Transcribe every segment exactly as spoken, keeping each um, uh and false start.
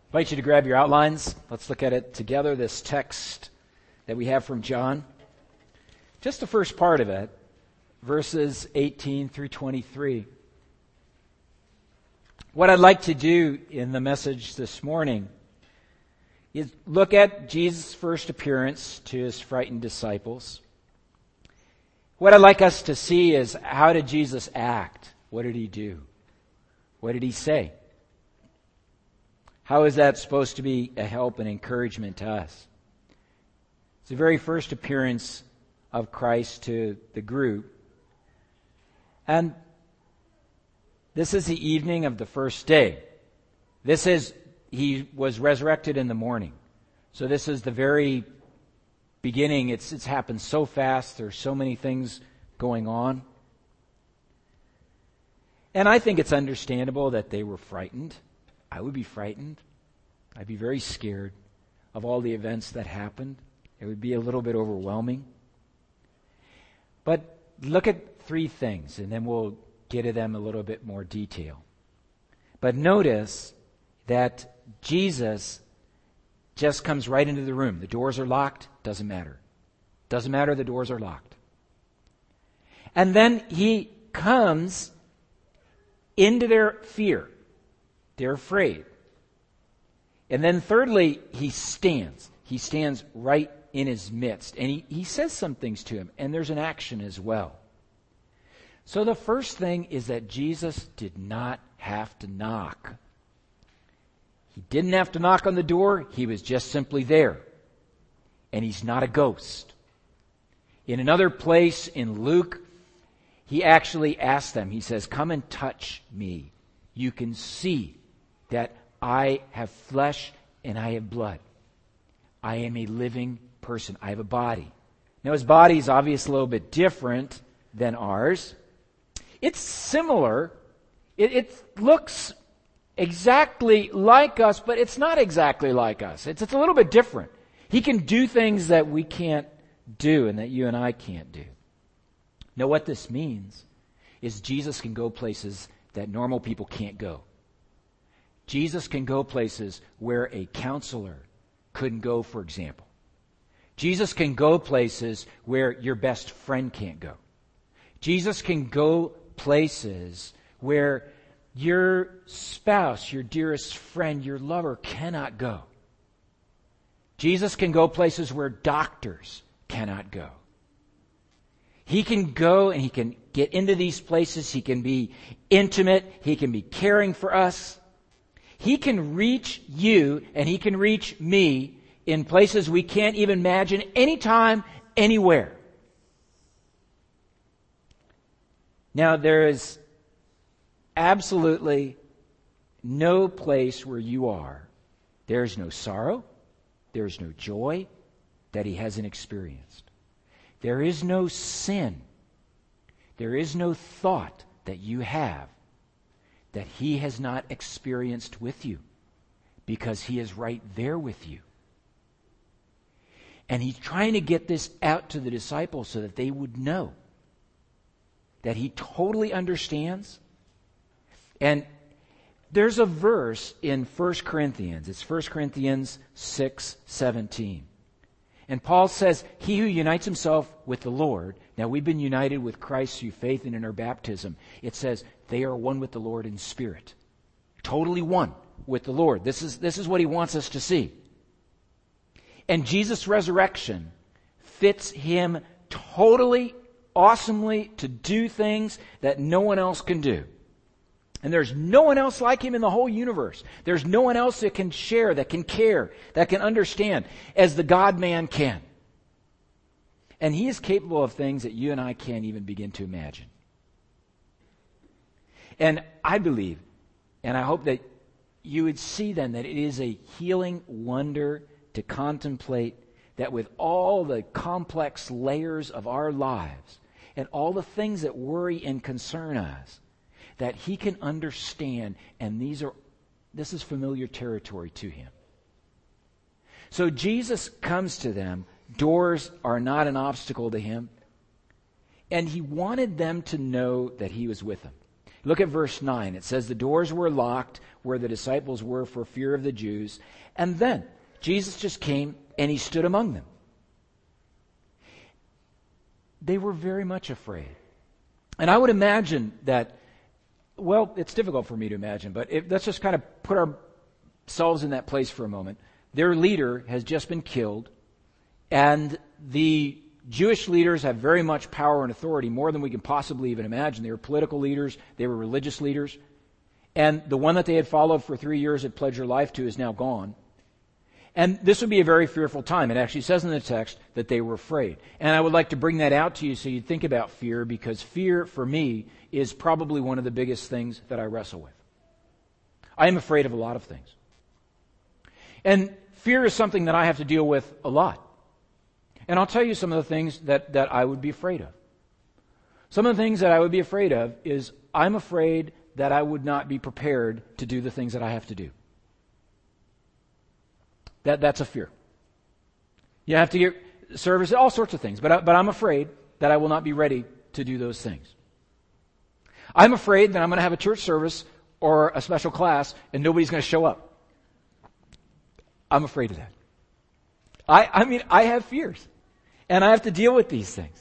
I invite you to grab your outlines. Let's look at it together, this text that we have from John. Just the first part of it, verses eighteen through twenty-three. What I'd like to do in the message this morning is look at Jesus' first appearance to his frightened disciples. What I'd like us to see is, how did Jesus act? What did he do? What did he say? How is that supposed to be a help and encouragement to us? It's the very first appearance of Christ to the group. And this is the evening of the first day. This is, he was resurrected in the morning. So this is the very beginning. It's, it's happened so fast. There's so many things going on. And I think it's understandable that they were frightened. I would be frightened. I'd be very scared of all the events that happened. It would be a little bit overwhelming. But look at three things, and then we'll get to them a little bit more detail. But notice that Jesus just comes right into the room. The doors are locked. Doesn't matter. Doesn't matter, the doors are locked. And then he comes into their fear. They're afraid. And then thirdly, he stands. He stands right in his midst. And he, he says some things to him. And there's an action as well. So the first thing is that Jesus did not have to knock. He didn't have to knock on the door. He was just simply there. And he's not a ghost. In another place in Luke, he actually asked them, he says, "Come and touch me. You can see that I have flesh and I have blood. I am a living person. I have a body." Now his body is obviously a little bit different than ours. It's similar. It, it looks exactly like us, but it's not exactly like us. It's, it's a little bit different. He can do things that we can't do and that you and I can't do. Now what this means is Jesus can go places that normal people can't go. Jesus can go places where a counselor couldn't go, for example. Jesus can go places where your best friend can't go. Jesus can go places where your spouse, your dearest friend, your lover cannot go. Jesus can go places where doctors cannot go. He can go and he can get into these places. He can be intimate. He can be caring for us. He can reach you and he can reach me in places we can't even imagine, anytime, anywhere. Now, there is absolutely no place where you are. There is no sorrow. There is no joy that he hasn't experienced. There is no sin. There is no thought that you have that he has not experienced with you, because he is right there with you. And he's trying to get this out to the disciples so that they would know that he totally understands. And there's a verse in First Corinthians. It's First Corinthians six seventeen. And Paul says, "He who unites himself with the Lord," now we've been united with Christ through faith and in our baptism. It says they are one with the Lord in spirit. Totally one with the Lord. This is, this is what he wants us to see. And Jesus' resurrection fits him totally, awesomely to do things that no one else can do. And there's no one else like him in the whole universe. There's no one else that can share, that can care, that can understand as the God-man can. And he is capable of things that you and I can't even begin to imagine. And I believe, and I hope that you would see then that it is a healing wonder to contemplate that with all the complex layers of our lives and all the things that worry and concern us, that he can understand, and these are this is familiar territory to him. So Jesus comes to them. Doors are not an obstacle to him. And he wanted them to know that he was with them. Look at verse nine. It says the doors were locked where the disciples were for fear of the Jews. And then Jesus just came and he stood among them. They were very much afraid. And I would imagine that, well, it's difficult for me to imagine, but if, let's just kind of put ourselves in that place for a moment. Their leader has just been killed, and the Jewish leaders have very much power and authority, more than we can possibly even imagine. They were political leaders, they were religious leaders, and the one that they had followed for three years, had pledged their life to, is now gone. And this would be a very fearful time. It actually says in the text that they were afraid. And I would like to bring that out to you so you think about fear, because fear, for me, is probably one of the biggest things that I wrestle with. I am afraid of a lot of things. And fear is something that I have to deal with a lot. And I'll tell you some of the things that, that I would be afraid of. Some of the things that I would be afraid of is I'm afraid that I would not be prepared to do the things that I have to do. That, that's a fear. You have to get service, all sorts of things. But, I, but I'm afraid that I will not be ready to do those things. I'm afraid that I'm going to have a church service or a special class and nobody's going to show up. I'm afraid of that. I, I mean, I have fears. And I have to deal with these things.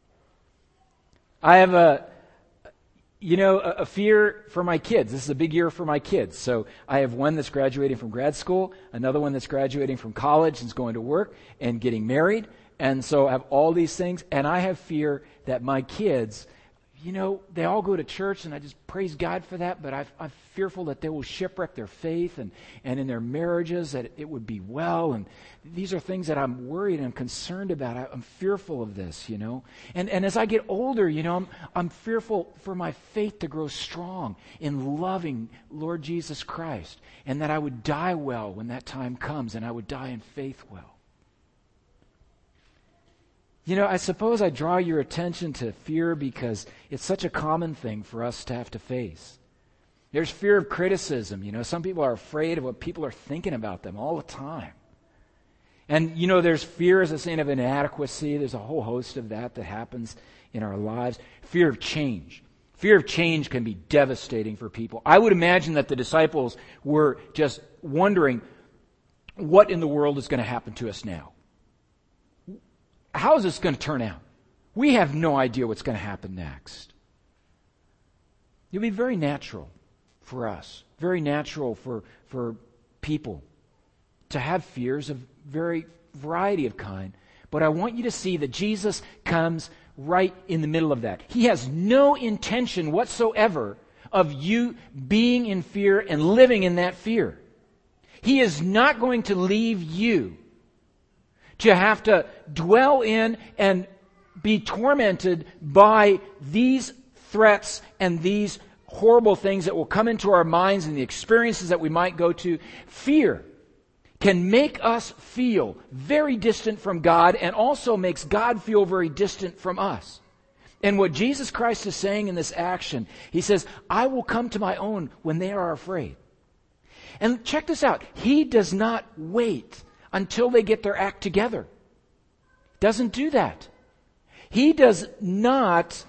I have a, you know, a, a fear for my kids. This is a big year for my kids. So I have one that's graduating from grad school, another one that's graduating from college and is going to work and getting married. And so I have all these things. And I have fear that my kids, you know, they all go to church, and I just praise God for that, but I've, I'm fearful that they will shipwreck their faith and, and in their marriages, that it would be well. And these are things that I'm worried and concerned about. I, I'm fearful of this, you know. And, and as I get older, you know, I'm, I'm fearful for my faith to grow strong in loving Lord Jesus Christ, and that I would die well when that time comes, and I would die in faith well. You know, I suppose I draw your attention to fear because it's such a common thing for us to have to face. There's fear of criticism. You know, some people are afraid of what people are thinking about them all the time. And, you know, there's fear as a sign of inadequacy. There's a whole host of that that happens in our lives. Fear of change. Fear of change can be devastating for people. I would imagine that the disciples were just wondering, what in the world is going to happen to us now? How is this going to turn out? We have no idea what's going to happen next. It'll be very natural for us, very natural for, for people to have fears of very variety of kind. But I want you to see that Jesus comes right in the middle of that. He has no intention whatsoever of you being in fear and living in that fear. He is not going to leave you to have to dwell in and be tormented by these threats and these horrible things that will come into our minds and the experiences that we might go to. Fear can make us feel very distant from God, and also makes God feel very distant from us. And what Jesus Christ is saying in this action, He says, I will come to my own when they are afraid. And check this out. He does not wait until they get their act together. Doesn't do that. He does not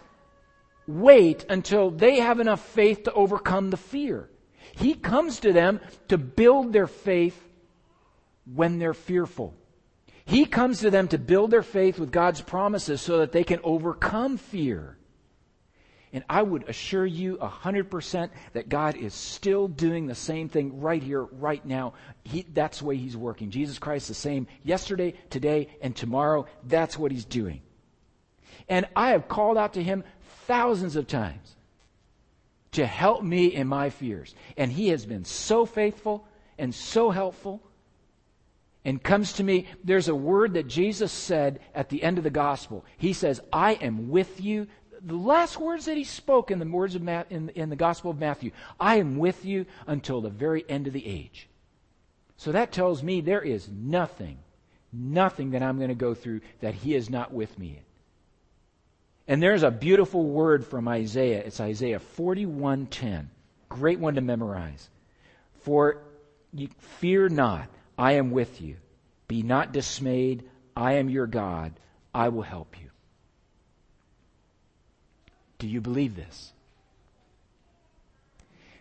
wait until they have enough faith to overcome the fear. He comes to them to build their faith when they're fearful. He comes to them to build their faith with God's promises so that they can overcome fear. And I would assure you a hundred percent that God is still doing the same thing right here, right now. He, that's the way He's working. Jesus Christ the same yesterday, today, and tomorrow. That's what He's doing. And I have called out to Him thousands of times to help me in my fears. And He has been so faithful and so helpful, and comes to me. There's a word that Jesus said at the end of the gospel. He says, I am with you. The last words that He spoke in the words of Ma- in, in the Gospel of Matthew, I am with you until the very end of the age. So that tells me there is nothing, nothing that I'm going to go through that He is not with me in. And there's a beautiful word from Isaiah. It's Isaiah forty-one ten. Great one to memorize. For you, fear not, I am with you. Be not dismayed, I am your God. I will help you. Do you believe this?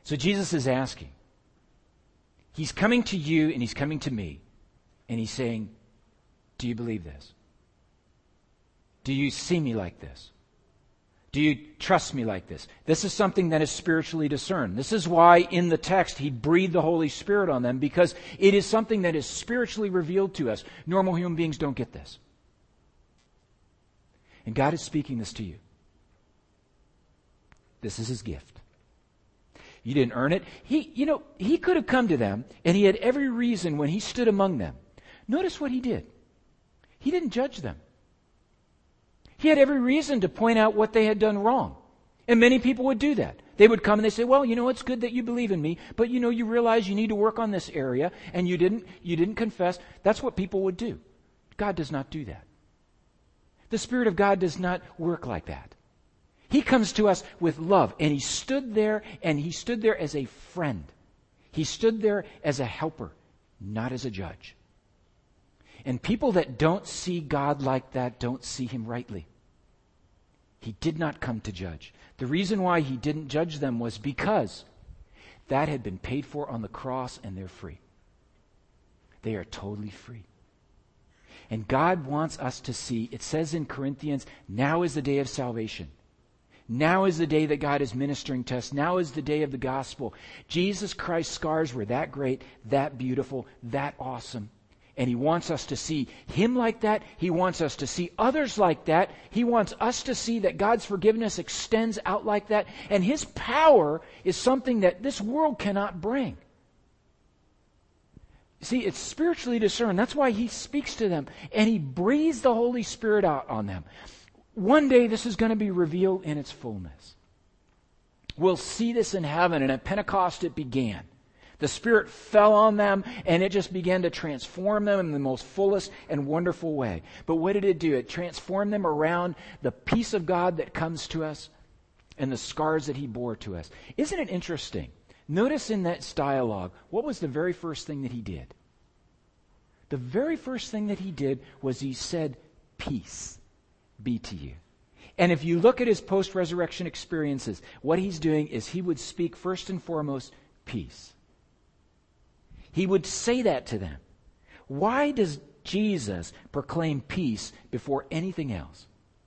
So Jesus is asking. He's coming to you and he's coming to me. And he's saying, do you believe this? Do you see me like this? Do you trust me like this? This is something that is spiritually discerned. This is why in the text he breathed the Holy Spirit on them, because it is something that is spiritually revealed to us. Normal human beings don't get this. And God is speaking this to you. This is his gift. You didn't earn it. He, you know, he could have come to them, and he had every reason when he stood among them. Notice what he did. He didn't judge them. He had every reason to point out what they had done wrong. And many people would do that. They would come and they say, well, you know, it's good that you believe in me, but you know, you realize you need to work on this area, and you didn't, you didn't confess. That's what people would do. God does not do that. The Spirit of God does not work like that. He comes to us with love, and he stood there, and he stood there as a friend. He stood there as a helper, not as a judge. And people that don't see God like that don't see him rightly. He did not come to judge. The reason why he didn't judge them was because that had been paid for on the cross, and they're free. They are totally free. And God wants us to see, it says in Corinthians, now is the day of salvation. Now is the day that God is ministering to us. Now is the day of the gospel. Jesus Christ's scars were that great, that beautiful, that awesome. And he wants us to see him like that. He wants us to see others like that. He wants us to see that God's forgiveness extends out like that. And his power is something that this world cannot bring. See, it's spiritually discerned. That's why he speaks to them. And he breathes the Holy Spirit out on them. One day this is going to be revealed in its fullness. We'll see this in heaven, and at Pentecost it began. The Spirit fell on them, and it just began to transform them in the most fullest and wonderful way. But what did it do? It transformed them around the peace of God that comes to us and the scars that he bore to us. Isn't it interesting? Notice in that dialogue, what was the very first thing that he did? The very first thing that he did was he said, peace be to you. And if you look at his post-resurrection experiences, what he's doing is he would speak first and foremost, peace. He would say that to them. Why does Jesus proclaim peace before anything else?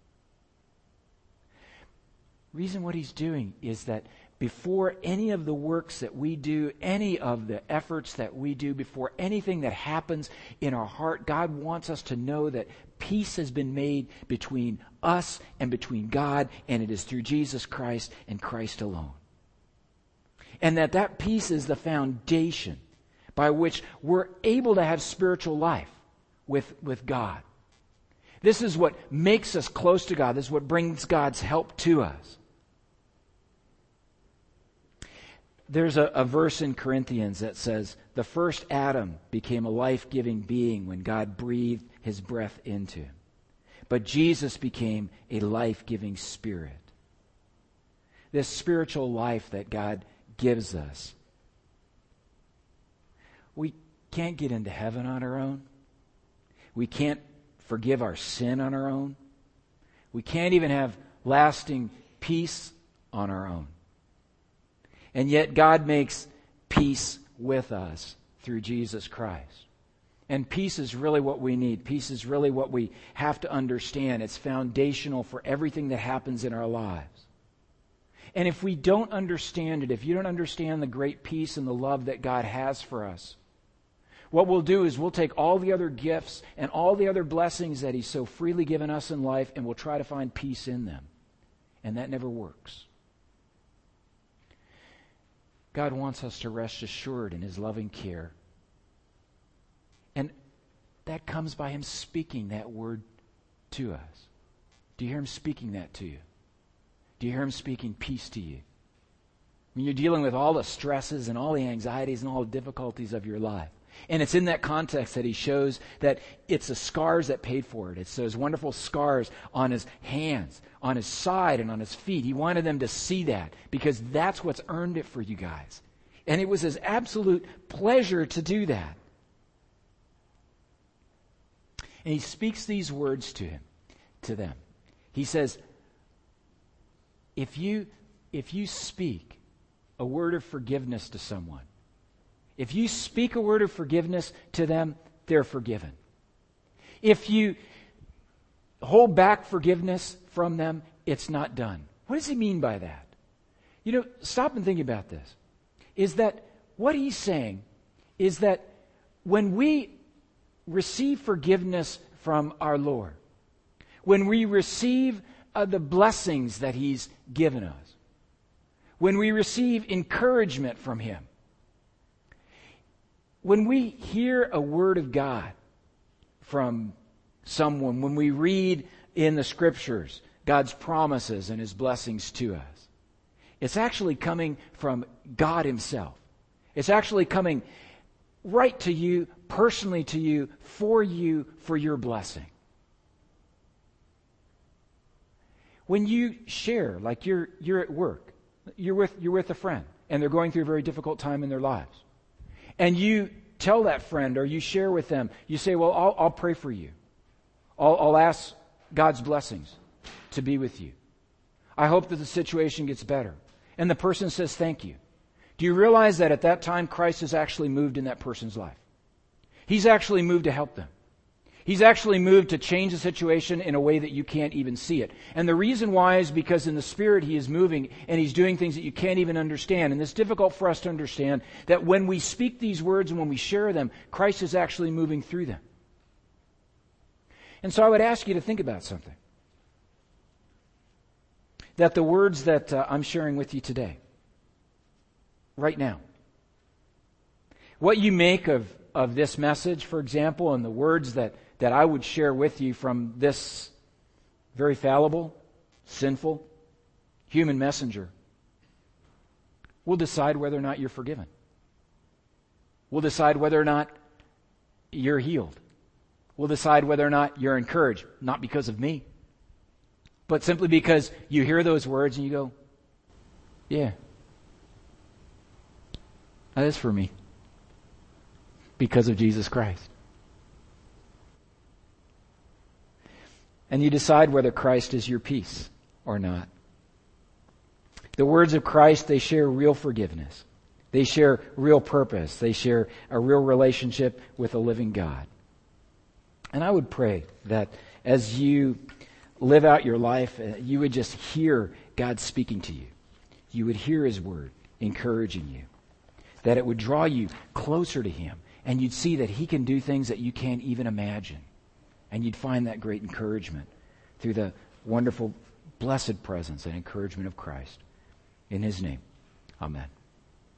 The reason what he's doing is that before any of the works that we do, any of the efforts that we do, before anything that happens in our heart, God wants us to know that peace has been made between us and between God, and it is through Jesus Christ and Christ alone. And that that peace is the foundation by which we're able to have spiritual life with, with God. This is what makes us close to God. This is what brings God's help to us. There's a, a verse in Corinthians that says, the first Adam became a life-giving being when God breathed his breath into him. But Jesus became a life-giving spirit. This spiritual life that God gives us. We can't get into heaven on our own. We can't forgive our sin on our own. We can't even have lasting peace on our own. And yet God makes peace with us through Jesus Christ. And peace is really what we need. Peace is really what we have to understand. It's foundational for everything that happens in our lives. And if we don't understand it, if you don't understand the great peace and the love that God has for us, what we'll do is we'll take all the other gifts and all the other blessings that he's so freely given us in life, and we'll try to find peace in them. And that never works. God wants us to rest assured in his loving care. And that comes by him speaking that word to us. Do you hear him speaking that to you? Do you hear him speaking peace to you? When you're dealing with all the stresses and all the anxieties and all the difficulties of your life. And it's in that context that he shows that it's the scars that paid for it. It's those wonderful scars on his hands, on his side, and on his feet. He wanted them to see that because that's what's earned it for you guys. And it was his absolute pleasure to do that. And he speaks these words to him, to them. He says, if you, if you speak a word of forgiveness to someone, if you speak a word of forgiveness to them, they're forgiven. If you hold back forgiveness from them, it's not done. What does he mean by that? You know, stop and think about this. Is that what he's saying is that when we receive forgiveness from our Lord, when we receive uh, the blessings that he's given us, when we receive encouragement from him, when we hear a word of God from someone, when we read in the Scriptures God's promises and his blessings to us, it's actually coming from God himself. It's actually coming right to you, personally to you, for you, for your blessing. When you share, like you're you're at work, you're with you're with a friend, and they're going through a very difficult time in their lives, and you tell that friend, or you share with them, you say, well, I'll, I'll pray for you. I'll, I'll ask God's blessings to be with you. I hope that the situation gets better. And the person says, thank you. Do you realize that at that time, Christ has actually moved in that person's life? He's actually moved to help them. He's actually moved to change the situation in a way that you can't even see it. And the reason why is because in the Spirit he is moving and he's doing things that you can't even understand. And it's difficult for us to understand that when we speak these words and when we share them, Christ is actually moving through them. And so I would ask you to think about something. That the words that uh, I'm sharing with you today, right now, what you make of, of this message, for example, and the words that that I would share with you from this very fallible, sinful, human messenger, we'll decide whether or not you're forgiven. We'll decide whether or not you're healed. We'll decide whether or not you're encouraged, not because of me, but simply because you hear those words and you go, yeah, that is for me, because of Jesus Christ. And you decide whether Christ is your peace or not. The words of Christ, they share real forgiveness. They share real purpose. They share a real relationship with a living God. And I would pray that as you live out your life, you would just hear God speaking to you. You would hear his word encouraging you. That it would draw you closer to him. And you'd see that he can do things that you can't even imagine. And you'd find that great encouragement through the wonderful, blessed presence and encouragement of Christ. In his name, amen.